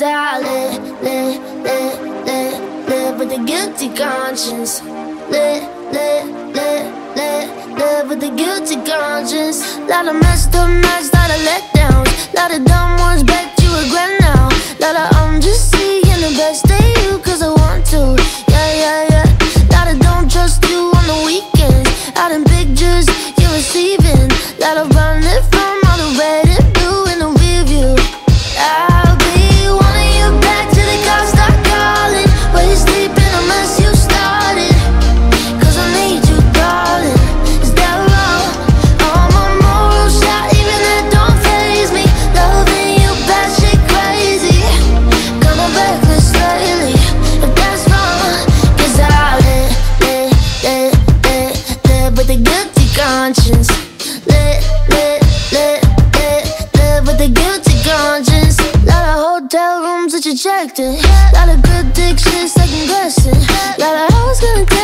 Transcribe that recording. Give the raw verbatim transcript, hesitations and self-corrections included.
Cause I live, live, live, live, live with a guilty conscience. Live, live, live, live, live with a guilty conscience. Lot of messed up nights, lot of letdowns, lot of dumb ones, bet you regret now. Lot of I'm just seeing the best of you cause I want to. Yeah, yeah, yeah. Lot of don't trust you on the weekends. Out in pictures you're receiving. Lot of running from all the red and blue in the rear view. I'll be wanting you back till the cops start calling. While you're sleeping unless you started. Cause I need you, darling. Is that wrong? All my morals shot, even that don't faze me. Loving you bad shit crazy. Kinda reckless lately, if that's wrong. Cause I live, live, live, live, live with a guilty conscience. Live, live, live, live, live with a guilty conscience. Lot of hotel rooms that you checked in. Lot of good dick shit second guessing. Lot of hoes gonna